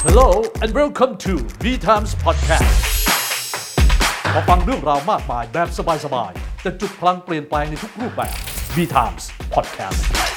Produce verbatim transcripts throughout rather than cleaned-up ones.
Hello and welcome to V Times Podcast มาฟังเรื่องราวมากมายแบบสบายๆแต่จุดพลังเปลี่ยนแปลงในทุกรูปแบบ V Times Podcast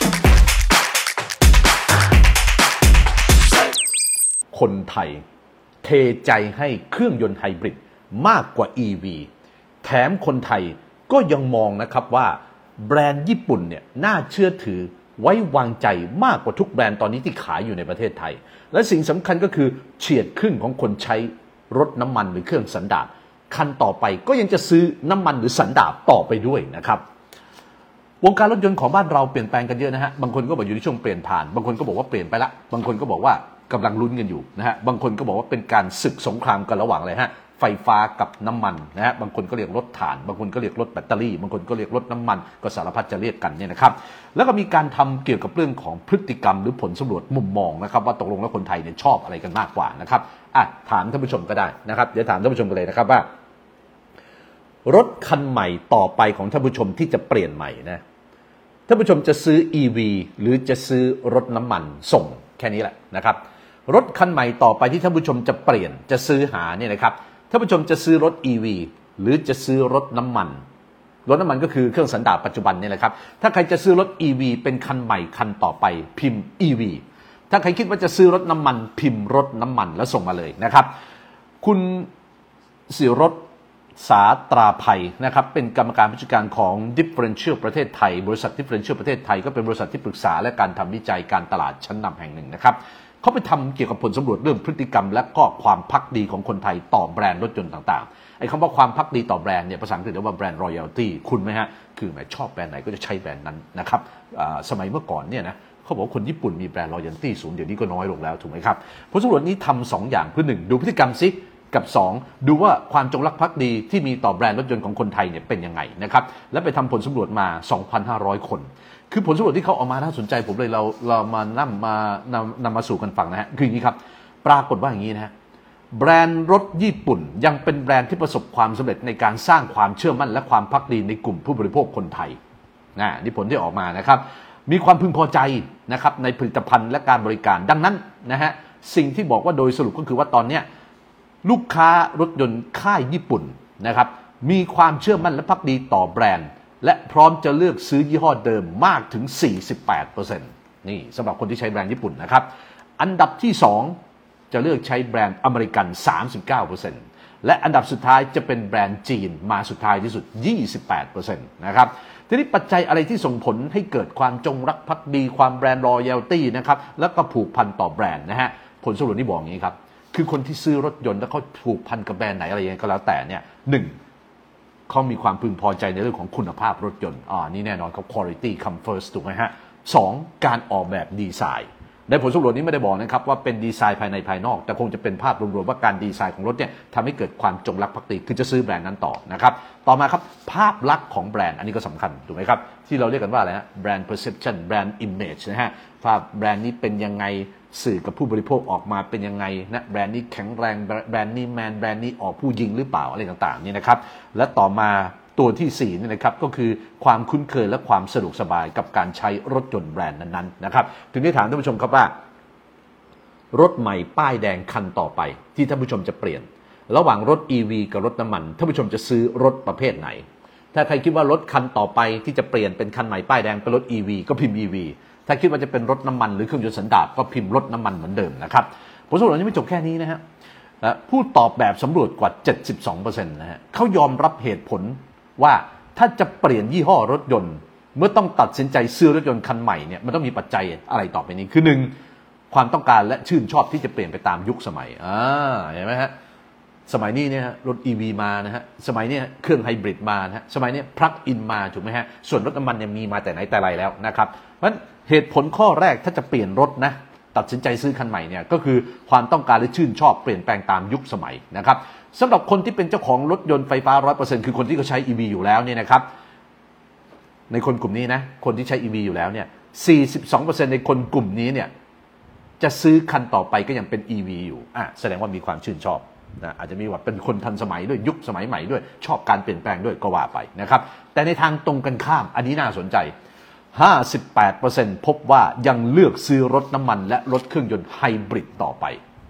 คนไทยเทใจให้เครื่องยนต์ไฮบริดมากกว่า อี วี แถมคนไทยก็ยังมองนะครับว่าแบรนด์ญี่ปุ่นเนี่ยน่าเชื่อถือไว้วางใจมากกว่าทุกแบรนด์ตอนนี้ที่ขายอยู่ในประเทศไทยและสิ่งสำคัญก็คือเฉียดครึ่งของคนใช้รถน้ำมันหรือเครื่องสันดาปคันต่อไปก็ยังจะซื้อน้ำมันหรือสันดาปต่อไปด้วยนะครับวงการรถยนต์ของบ้านเราเปลี่ยนแปลงกันเยอะนะฮะบางคนก็บอกอยู่ในช่วงเปลี่ยนผ่านบางคนก็บอกว่าเปลี่ยนไปละบางคนก็บอกว่ากำลังลุ้นกันอยู่นะฮะบางคนก็บอกว่าเป็นการศึกสงครามกันระหว่างอะไรฮะไฟฟ้ากับน้ำมันนะฮะบางคนก็เรียกรถถ่านบางคนก็เรียกรถแบตเตอรี่บางคนก็เรียกรถน้ำมันก็สารพัดจะเรียกกันเนี่ยนะครับแล้วก็มีการทำเกี่ยวกับเรื่องของพฤติกรรมหรือผลสำรวจมุมมองนะครับว่าตกลงแล้วคนไทยเนี่ยชอบอะไรกันมากกว่านะครับอ่ะถามท่านผู้ชมก็ได้นะครับเดี๋ยวถามท่านผู้ชมกันเลยนะครับว่ารถคันใหม่ต่อไปของท่านผู้ชมที่จะเปลี่ยนใหม่นะท่านผู้ชมจะซื้อ อี วี หรือจะซื้อรถน้ำมันส่งแค่นี้แหละนะครับรถคันใหม่ต่อไปที่ท่านผู้ชมจะเปลี่ยนจะซื้อหาเนี่ยนะครับท่านผู้ชมจะซื้อรถ อี วี หรือจะซื้อรถน้ำมันรถน้ำมันก็คือเครื่องสันดาปปัจจุบันเนี่ยแหละครับถ้าใครจะซื้อรถ อี วี เป็นคันใหม่คันต่อไปพิมพ์ อี วี ถ้าใครคิดว่าจะซื้อรถน้ำมันพิมพ์รถน้ำมันแล้วส่งมาเลยนะครับคุณศิรสสาตราภัยนะครับเป็นกรรมการผู้จัดการของ Differential ประเทศไทยบริษัท Differential ประเทศไทยก็เป็นบริษัทที่ปรึกษาและการทำวิจัยการตลาดชั้นนำแห่งหนึ่งนะครับเขาไปทำเกี่ยวกับผลสำรวจเรื่องพฤติกรรมและก็ความภักดีของคนไทยต่อแบรนด์รถยนต์ต่างๆไอ้คำว่าความภักดีต่อแบรนด์เนี่ยภาษาอังกฤษเรียกว่าแบรนด์ royalty คุณไหมฮะคือหมายชอบแบรนด์ไหนก็จะใช้แบรนด์นั้นนะครับสมัยเมื่อก่อนเนี่ยนะเขาบอกว่าคนญี่ปุ่นมีแบรนด์ royalty สูงเดี๋ยวนี้ก็น้อยลงแล้วถูกไหมครับผลสำรวจนี้ทำสองอย่างคือหนึ่งดูพฤติกรรมซิกับสองดูว่าความจงรักภักดีที่มีต่อแบรนด์รถยนต์ของคนไทยเนี่ยเป็นยังไงนะครับและไปทำผลสำรวจมา สองพันห้าร้อย คนคือผลสำรวจที่เขาเอามาน่าสนใจผมเลยเราเรามานำมานำนำมาสู่กันฟังนะฮะคืออย่างนี้ครับปรากฏว่าอย่างนี้นะฮะแบรนด์รถญี่ปุ่นยังเป็นแบรนด์ที่ประสบความสำเร็จในการสร้างความเชื่อมั่นและความภักดีในกลุ่มผู้บริโภคคนไทยนะนี่ผลที่ออกมานะครับมีความพึงพอใจนะครับในผลิตภัณฑ์และการบริการดังนั้นนะฮะสิ่งที่บอกว่าโดยสรุปก็คือว่าตอนนี้ลูกค้ารถยนต์ค่ายญี่ปุ่นนะครับมีความเชื่อมั่นและภักดีต่อแบรนด์และพร้อมจะเลือกซื้อยี่ห้อเดิมมากถึง สี่สิบแปดเปอร์เซ็นต์ นี่สำหรับคนที่ใช้แบรนด์ญี่ปุ่นนะครับอันดับที่สองจะเลือกใช้แบรนด์อเมริกัน สามสิบเก้าเปอร์เซ็นต์ และอันดับสุดท้ายจะเป็นแบรนด์จีนมาสุดท้ายที่สุด ยี่สิบแปดเปอร์เซ็นต์ นะครับทีนี้ปัจจัยอะไรที่ส่งผลให้เกิดความจงรักภักดีความแบรนด์ royalty นะครับแล้วก็ผูกพันต่อแบรนด์นะฮะผลสำรวจนี่บอกอย่างนี้ครับคือคนที่ซื้อรถยนต์แล้วเขาผูกพันกับแบรนด์ไหนอะไรยังไงก็แล้วแต่เนี่ยหนึ่งเขามีความพึงพอใจในเรื่องของคุณภาพรถยนต์อ่านี่แน่นอนครับ quality come first ถูกไหมฮะสองการออกแบบดีไซน์ในผลสำรวจนี้ไม่ได้บอกนะครับว่าเป็นดีไซน์ภายในภายนอกแต่คงจะเป็นภาพรวมๆว่าการดีไซน์ของรถเนี่ยทำให้เกิดความจงรักภักดีคือจะซื้อแบรนด์นั้นต่อนะครับต่อมาครับภาพลักษณ์ของแบรนด์อันนี้ก็สำคัญถูกไหมครับที่เราเรียกกันว่าอะไรฮะแบรนด์ perception แบรนด์ image นะฮะภาพแบรนด์นี้เป็นยังไงสื่อกับผู้บริโภคออกมาเป็นยังไงนะแบรนด์นี้แข็งแรงแบรนด์นี้แมนแบรนด์นี้ออกผู้ยิงหรือเปล่าอะไรต่างๆนี่นะครับและต่อมาตัวที่สี่นี่นะครับก็คือความคุ้นเคยและความสะดวกสบายกับการใช้รถยนต์แบรนด์นั้นๆนะครับถึงได้ถามท่านผู้ชมครับว่ารถใหม่ป้ายแดงคันต่อไปที่ท่านผู้ชมจะเปลี่ยนระหว่างรถ อี วี กับรถน้ำมันท่านผู้ชมจะซื้อรถประเภทไหนถ้าใครคิดว่ารถคันต่อไปที่จะเปลี่ยนเป็นคันใหม่ป้ายแดงเป็นรถ อี วี ก็พิมพ์ อี วี ถ้าคิดว่าจะเป็นรถน้ำมันหรือเครื่องยนต์สันดาปก็พิมพ์รถน้ำมันเหมือนเดิมนะครับผลสำรวจนี้ไม่จบแค่นี้นะฮะผู้ตอบแบบสำรวจกว่า เจ็ดสิบสองเปอร์เซ็นต์ นะฮะเขายอมรับเหตุผลว่าถ้าจะเปลี่ยนยี่ห้อรถยนต์เมื่อต้องตัดสินใจซื้อรถยนต์คันใหม่เนี่ยมันต้องมีปัจจัยอะไรต่อไปนี้คือหนึ่งความต้องการและชื่นชอบที่จะเปลี่ยนไปตามยุคสมัยอ่าเห็นไหมฮะสมัยนี้เนี่ยรถ อี วี มานะฮะสมัยนี้เครื่องไฮบริดมานะฮะสมัยนี้พลักอินมาถูกไหมฮะส่วนรถน้ำมันเนี่ยมีมาแต่ไหนแต่ไรแล้วนะครับเพราะฉะนั้นเหตุผลข้อแรกถ้าจะเปลี่ยนรถนะตัดสินใจซื้อคันใหม่เนี่ยก็คือความต้องการและชื่นชอบเปลี่ยนแปลงตามยุคสมัยนะครับสำหรับคนที่เป็นเจ้าของรถยนต์ไฟฟ้า ร้อยเปอร์เซ็นต์ คือคนที่เขาใช้ อี วี อยู่แล้วเนี่ยนะครับในคนกลุ่มนี้นะคนที่ใช้ อี วี อยู่แล้วเนี่ย สี่สิบสองเปอร์เซ็นต์ ในคนกลุ่มนี้เนี่ยจะซื้อคันต่อไปก็ยังเป็น อี วี อยู่อ่ะแสดงว่ามีความชื่นชอบนะอาจจะมีว่าเป็นคนทันสมัยด้วยยุคสมัยใหม่ด้วยชอบการเปลี่ยนแปลงด้วยก็ว่าไปนะครับแต่ในทางตรงกันข้ามอันนี้น่าสนใจ ห้าสิบแปดเปอร์เซ็นต์ พบว่ายังเลือกซื้อรถน้ำมันและรถเครื่องยนต์ไฮบริดต่อไป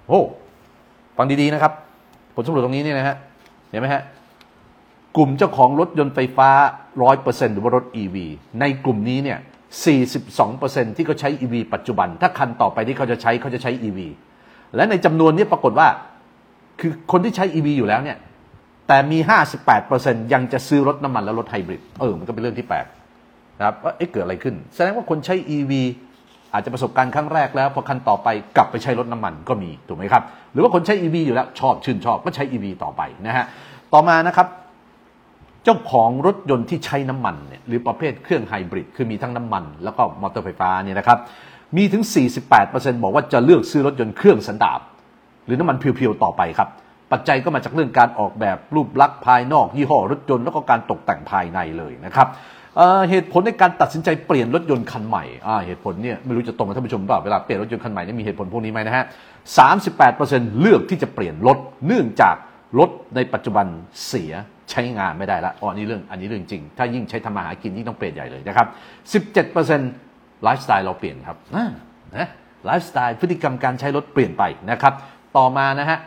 โอ้ฟังดีๆนะครับผลสำรวจตรงนี้เนี่ยนะฮะเห็นไหมฮะกลุ่มเจ้าของรถยนต์ไฟฟ้า ร้อยเปอร์เซ็นต์ หรือว่ารถ อี วี ในกลุ่มนี้เนี่ย สี่สิบสองเปอร์เซ็นต์ ที่เขาใช้ อี วี ปัจจุบันถ้าคันต่อไปที่เขาจะใช้เขาจะใช้ อี วี และในจำนวนนี้ปรากฏว่าคือคนที่ใช้ อี วี อยู่แล้วเนี่ยแต่มี ห้าสิบแปดเปอร์เซ็นต์ ยังจะซื้อรถน้ำมันและรถไฮบริดเออมันก็เป็นเรื่องที่แปลกนะครับว่าเอ๊ะเกิดอะไรขึ้นแสดงว่าคนใช้ อี วี อาจจะประสบการณ์ครั้งแรกแล้วพอคันต่อไปกลับไปใช้รถน้ำมันก็มีถูกไหมครับหรือว่าคนใช้ อี วี อยู่แล้วชอบชื่นชอบก็ใช้ อี วี ต่อไปนะฮะต่อมานะครับเจ้าของรถยนต์ที่ใช้น้ำมันเนี่ยหรือประเภทเครื่องไฮบริดคือมีทั้งน้ำมันแล้วก็มอเตอร์ไฟฟ้าเนี่ยนะครับมีถึง สี่สิบแปดเปอร์เซ็นต์ บอกว่าจะเลือกซื้อรถยนต์เครื่องสันดาปหรือน้ำมันเพียวๆต่อไปครับปัจจัยก็มาจากเรื่องการออกแบบรูปลักษณ์ภายนอกยี่ห้อรถยนต์แล้วก็การตกแต่งภายในเลยนะครับเอ่อเหตุผลในการตัดสินใจเปลี่ยนรถยนต์คันใหม่อ่าเหตุผลเนี่ยไม่รู้จะตรงกับท่านผู้ชมหรือเปล่าเวลาเปลี่ยนรถยนต์คันใหม่เนี่ยมีเหตุผลพวกนี้ไหมนะฮะ สามสิบแปดเปอร์เซ็นต์ เลือกที่จะเปลี่ยนรถเนื่องจากรถในปัจจุบันเสียใช้งานไม่ได้ละอ๋อนี่เรื่องอันนี้เรื่องจริงถ้ายิ่งใช้ทำมาหากินยิ่งต้องเปลี่ยนใหญ่เลยนะครับ สิบเจ็ดเปอร์เซ็นต์ ไลฟ์สไตล์เราเปลี่ยนครับนะนะไลฟ์สไตล์พฤติกรรมการใช้รถเปลี่ยนไปนะครับต่อมานะฮะ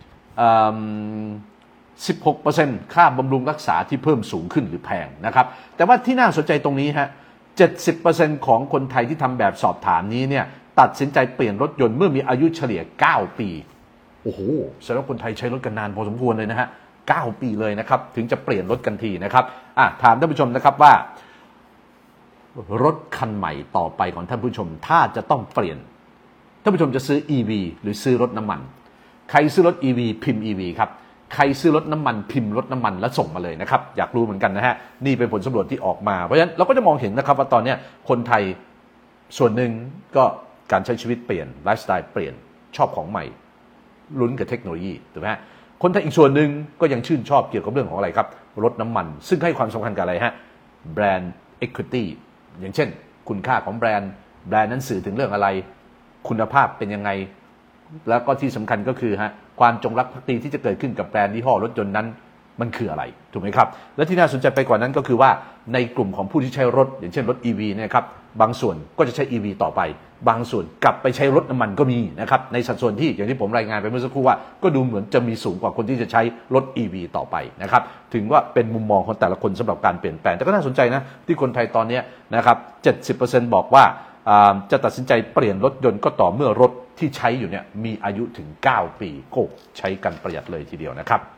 สิบหกเปอร์เซ็นต์ ค่าบำรุงรักษาที่เพิ่มสูงขึ้นหรือแพงนะครับแต่ว่าที่น่าสนใจตรงนี้ฮะ เจ็ดสิบเปอร์เซ็นต์ ของคนไทยที่ทำแบบสอบถามนี้เนี่ยตัดสินใจเปลี่ยนรถยนต์เมื่อมีอายุเฉลี่ยเก้าปีโอ้โหแสดงว่าคนไทยใช้รถกันนานพอสมควรเลยนะฮะเก้าปีเลยนะครับถึงจะเปลี่ยนรถกันทีนะครับอ่ะถามท่านผู้ชมนะครับว่ารถคันใหม่ต่อไปของท่านผู้ชมถ้าจะต้องเปลี่ยนท่านผู้ชมจะซื้อ อี วี หรือซื้อรถน้ำมันใครซื้อรถ อี วี พิมพ์ อี วี ครับใครซื้อรถน้ำมันพิมพ์รถน้ำมันแล้วส่งมาเลยนะครับอยากรู้เหมือนกันนะฮะนี่เป็นผลสำรวจที่ออกมาเพราะฉะนั้นเราก็จะมองเห็นนะครับว่าตอนนี้คนไทยส่วนหนึ่งก็การใช้ชีวิตเปลี่ยนไลฟ์สไตล์เปลี่ยนชอบของใหม่ลุ้นกับเทคโนโลยีถูกไหมฮะคนไทยอีกส่วนหนึ่งก็ยังชื่นชอบเกี่ยวกับเรื่องของอะไรครับรถน้ำมันซึ่งให้ความสำคัญกับอะไรฮะแบรนด์ equity อย่างเช่นคุณค่าของแบรนด์แบรนด์นั้นสื่อถึงเรื่องอะไรคุณภาพเป็นยังไงแล้วก็ที่สำคัญก็คือฮะความจงรักภักดีที่จะเกิดขึ้นกับแบรนด์ยี่ห้อรถยนต์นั้นมันคืออะไรถูกไหมครับและที่น่าสนใจไปกว่านั้นก็คือว่าในกลุ่มของผู้ที่ใช้รถอย่างเช่นรถ อี วี เนี่ยครับบางส่วนก็จะใช้ อี วี ต่อไปบางส่วนกลับไปใช้รถน้ำมันก็มีนะครับในสัดส่วนที่อย่างที่ผมรายงานไปเมื่อสักครู่ว่าก็ดูเหมือนจะมีสูงกว่าคนที่จะใช้รถ อี วี ต่อไปนะครับถึงว่าเป็นมุมมองของแต่ละคนสำหรับการเปลี่ยนแปลงแต่ก็น่าสนใจนะที่คนไทยตอนนี้นะครับ เจ็ดสิบเปอร์เซ็นต์ บอกว่าจะตัดสินใจเปลี่ยนรถยนต์ก็ต่อเมื่อรถที่ใช้อยู่เนี่ยมีอายุถึงเก้าปีก็ใช้กันประหยัดเลยทีเดียวนะครับ